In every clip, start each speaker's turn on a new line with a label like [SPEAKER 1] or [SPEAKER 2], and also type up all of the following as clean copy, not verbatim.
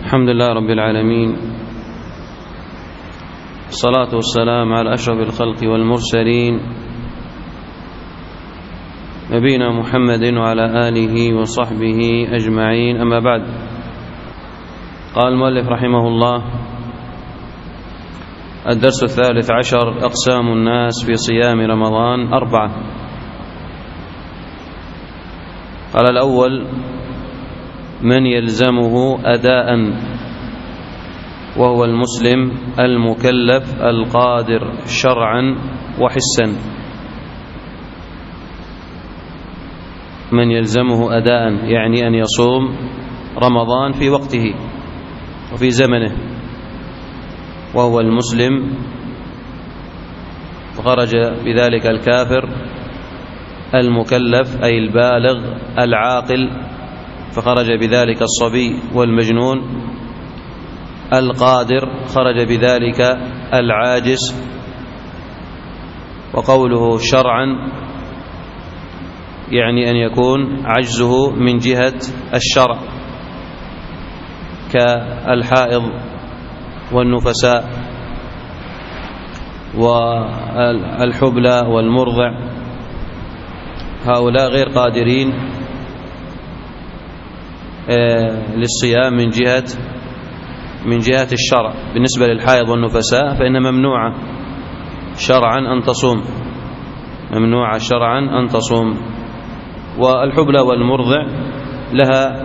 [SPEAKER 1] الحمد لله رب العالمين، الصلاة والسلام على أشرف الخلق والمرسلين نبينا محمد وعلى آله وصحبه أجمعين. أما بعد، قال المؤلف رحمه الله: الدرس 13. أقسام الناس في صيام رمضان 4. قال: الأول: من يلزمه أداء، وهو المسلم المكلف القادر شرعا وحسا. من يلزمه أداء يعني أن يصوم رمضان في وقته وفي زمنه، وهو المسلم، فخرج بذلك الكافر، المكلف أي البالغ العاقل، فخرج بذلك الصبي والمجنون، القادر خرج بذلك العاجز. وقوله شرعا يعني أن يكون عجزه من جهة الشرع، كالحائض والنفساء والحبلى والمرضع، هؤلاء غير قادرين للصيام من جهة الشرع. بالنسبة للحائض والنفساء فإن ممنوعة شرعا أن تصوم، ممنوعة شرعا أن تصوم. والحبلى والمرضع لها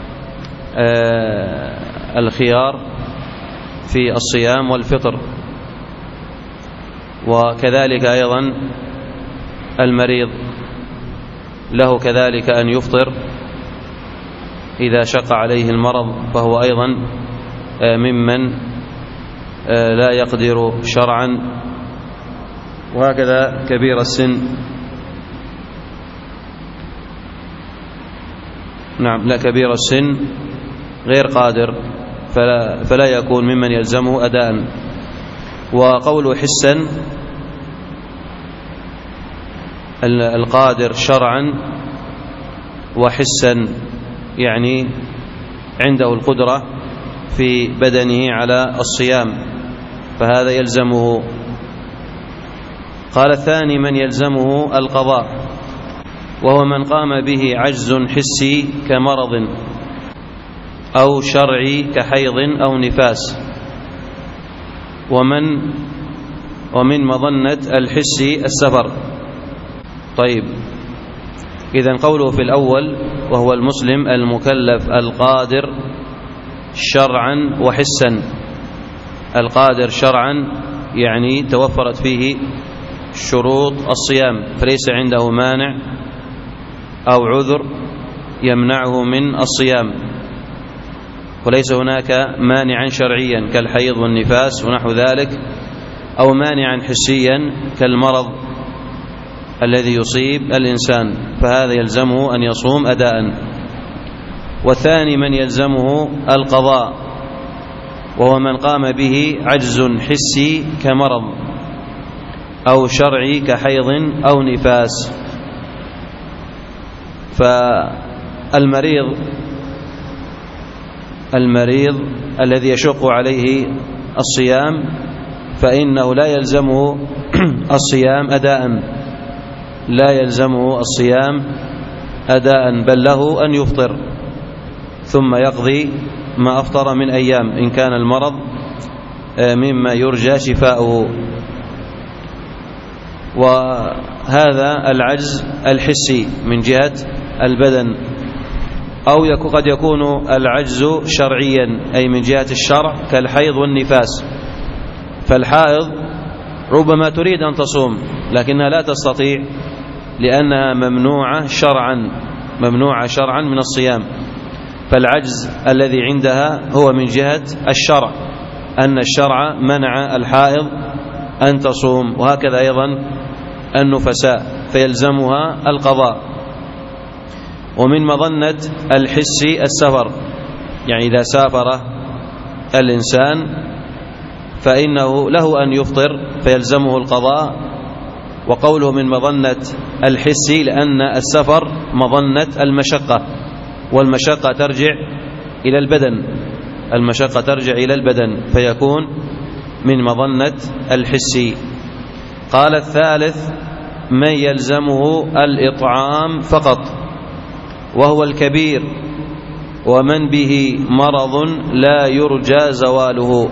[SPEAKER 1] الخيار في الصيام والفطر، وكذلك أيضا المريض له كذلك أن يفطر إذا شق عليه المرض، فهو أيضا ممن لا يقدر شرعا. وهكذا كبير السن، كبير السن غير قادر، فلا يكون ممن يلزمه أداء. وقوله حسا، القادر شرعا وحسا يعني عنده القدرة في بدنه على الصيام، فهذا يلزمه. قال: الثاني: من يلزمه القضاء، وهو من قام به عجز حسي كمرض أو شرعي كحيض أو نفاس، ومن مظنة الحسي السفر. طيب، إذن قوله في الأول: وهو المسلم المكلف القادر شرعا وحسا. القادر شرعا يعني توفرت فيه شروط الصيام، فليس عنده مانع أو عذر يمنعه من الصيام، وليس هناك مانعا شرعيا كالحيض والنفاس ونحو ذلك، أو مانعا حسيا كالمرض الذي يصيب الإنسان، فهذا يلزمه أن يصوم أداء. والثاني: من يلزمه القضاء، وهو من قام به عجز حسي كمرض أو شرعي كحيض أو نفاس. فالمريض الذي يشق عليه الصيام فإنه لا يلزمه الصيام أداء، لا يلزمه الصيام أداء، بل له أن يفطر ثم يقضي ما أفطر من أيام إن كان المرض مما يرجى شفاؤه. وهذا العجز الحسي من جهة البدن، أو قد يكون العجز شرعيا أي من جهة الشرع كالحيض والنفاس. فالحائض ربما تريد أن تصوم لكنها لا تستطيع، لأنها ممنوعة شرعا من الصيام. فالعجز الذي عندها هو من جهة الشرع، أن الشرع منع الحائض أن تصوم. وهكذا أيضا النفساء فيلزمها القضاء. ومن مظنة الحس السفر، يعني إذا سافر الإنسان فإنه له أن يفطر فيلزمه القضاء. وقوله من مظنة الحس لأن السفر مظنة المشقة، والمشقة ترجع إلى البدن، المشقة ترجع إلى البدن فيكون من مظنة الحسي. قال الثالث من يلزمه الإطعام فقط وهو الكبير ومن به مرض لا يرجى زواله.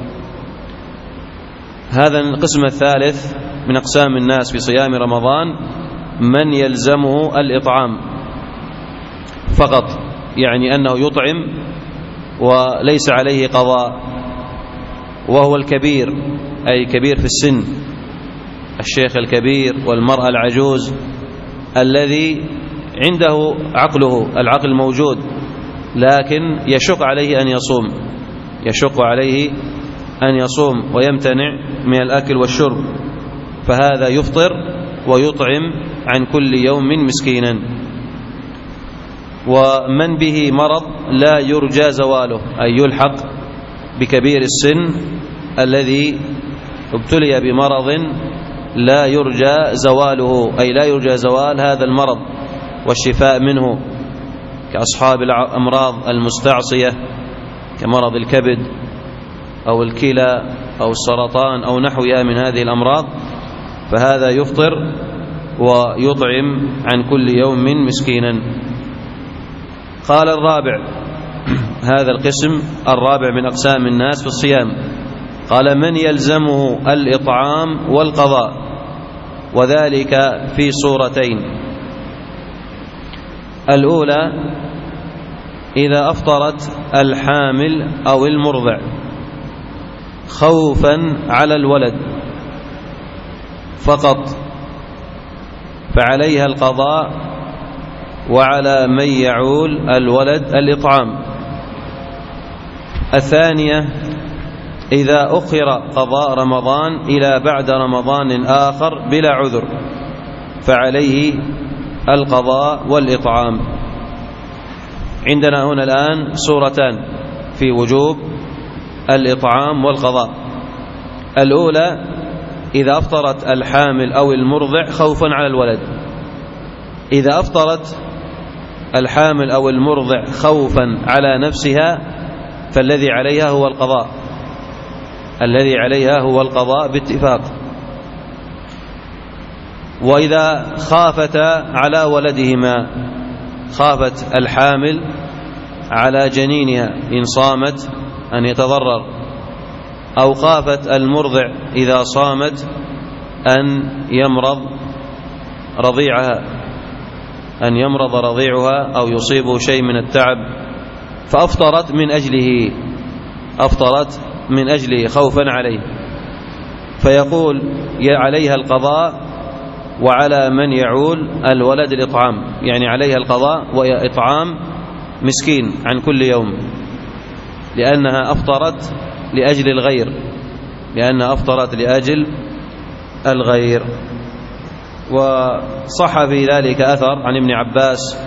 [SPEAKER 1] هذا القسم الثالث من أقسام الناس في صيام رمضان من يلزمه الإطعام فقط، يعني أنه يطعم وليس عليه قضاء، وهو الكبير أي كبير في السن، الشيخ الكبير والمرأة العجوز الذي عنده عقله، العقل موجود لكن يشق عليه أن يصوم ويمتنع من الأكل والشرب، فهذا يفطر ويطعم عن كل يوم مسكينا. ومن به مرض لا يرجى زواله أي يلحق بكبير السن الذي ابتلي بمرض لا يرجى زواله، أي لا يرجى زوال هذا المرض والشفاء منه، كأصحاب الأمراض المستعصية كمرض الكبد أو الكلى أو السرطان أو نحوها من هذه الأمراض، فهذا يفطر ويطعم عن كل يوم مسكينا. قال الرابع، هذا القسم الرابع من أقسام الناس في الصيام، قال من يلزمه الإطعام والقضاء، وذلك في صورتين: الأولى إذا أفطرت الحامل أو المرضع خوفا على الولد فقط فعليها القضاء، وعلى من يعول الولد الإطعام. الثانية إذا أخر قضاء رمضان إلى بعد رمضان آخر بلا عذر فعليه القضاء والإطعام. عندنا هنا الآن صورتان في وجوب الإطعام والقضاء. الأولى إذا أفطرت الحامل أو المرضع خوفا على الولد. إذا أفطرت الحامل أو المرضع خوفا على نفسها فالذي عليها هو القضاء باتفاق. وإذا خافتا على ولدهما، خافت الحامل على جنينها إن صامت أن يتضرر، أو خافت المرضع إذا صامت أن يمرض رضيعها أو يصيبه شيء من التعب، فأفطرت من أجله خوفا عليه، فيقول عليها القضاء وعلى من يعول الولد الإطعام، يعني عليها القضاء وإطعام مسكين عن كل يوم، لأنها أفطرت لأجل الغير. وصح في ذلك أثر عن ابن عباس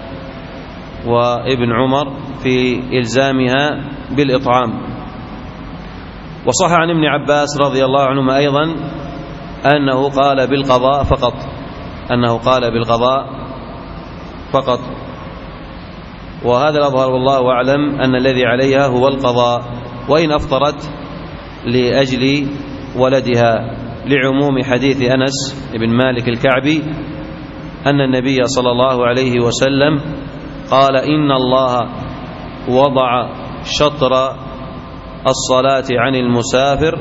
[SPEAKER 1] وابن عمر في إلزامها بالإطعام. وصح عن ابن عباس رضي الله عنهما أيضا أنه قال بالقضاء فقط، وهذا الأظهر والله أعلم أن الذي عليها هو القضاء، وإن أفطرت لأجل ولدها، لعموم حديث أنس بن مالك الكعبي أن النبي صلى الله عليه وسلم قال: إن الله وضع شطر الصلاة عن المسافر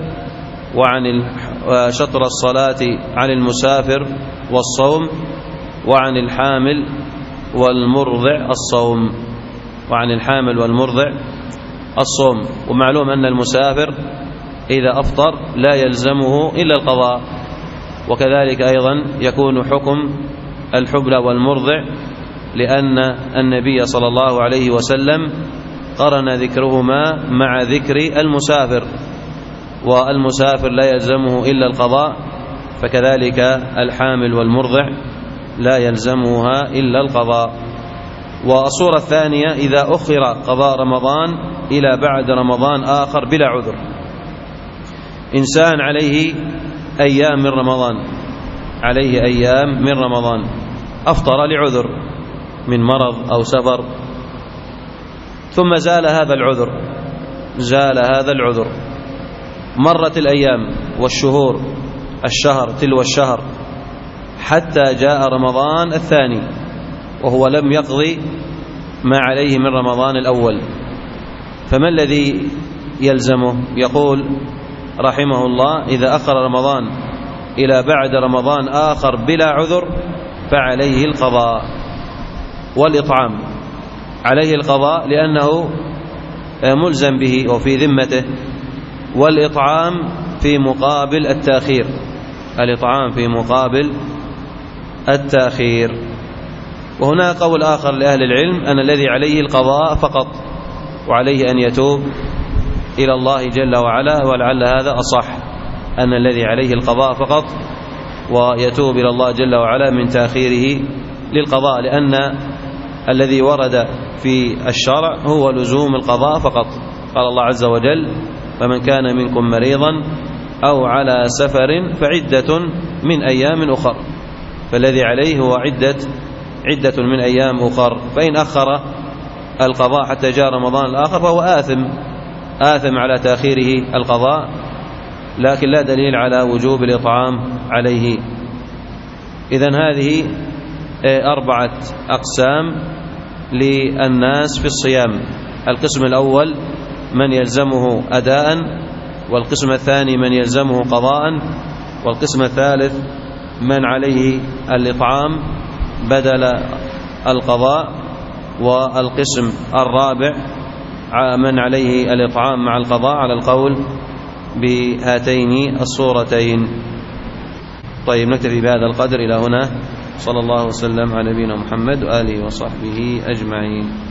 [SPEAKER 1] شطر الصلاة عن المسافر والصوم، وعن الحامل والمرضع الصوم. ومعلوم أن المسافر إذا أفطر لا يلزمه إلا القضاء، وكذلك أيضا يكون حكم الحبلى والمرضع، لأن النبي صلى الله عليه وسلم قرن ذكرهما مع ذكر المسافر، والمسافر لا يلزمه إلا القضاء، فكذلك الحامل والمرضع لا يلزمها إلا القضاء. والصورة الثانية إذا أخر قضاء رمضان إلى بعد رمضان آخر بلا عذر، إنسان عليه أيام من رمضان أفطر لعذر من مرض أو سفر، ثم زال هذا العذر زال هذا العذر. مرت الأيام والشهور، الشهر تلو الشهر، حتى جاء رمضان الثاني وهو لم يقضي ما عليه من رمضان الأول، فما الذي يلزمه؟ يقول رحمه الله: إذا أخر رمضان إلى بعد رمضان آخر بلا عذر فعليه القضاء والإطعام. عليه القضاء لأنه ملزم به وفي ذمته، والإطعام في مقابل التأخير، الإطعام في مقابل التأخير. وهناك قول آخر لأهل العلم أن الذي عليه القضاء فقط، وعليه أن يتوب إلى الله جل وعلا، ولعل هذا أصح، أن الذي عليه القضاء فقط ويتوب إلى الله جل وعلا من تأخيره للقضاء، لأن الذي ورد في الشرع هو لزوم القضاء فقط. قال الله عز وجل: فمن كان منكم مريضا أو على سفر فعدة من أيام أخر، فالذي عليه هو عدة من أيام أخر. فإن أخر القضاء حتى جاء رمضان الآخر فهو آثم على تأخيره القضاء، لكن لا دليل على وجوب الإطعام عليه. إذن هذه 4 أقسام للناس في الصيام: القسم الأول من يلزمه أداء، والقسم الثاني من يلزمه قضاء، والقسم الثالث من عليه الإطعام بدل القضاء، والقسم الرابع من عليه الإطعام مع القضاء، على القول بهاتين الصورتين. طيب، نكتفي بهذا القدر إلى هنا. صلى الله وسلم على نبينا محمد وآله وصحبه أجمعين.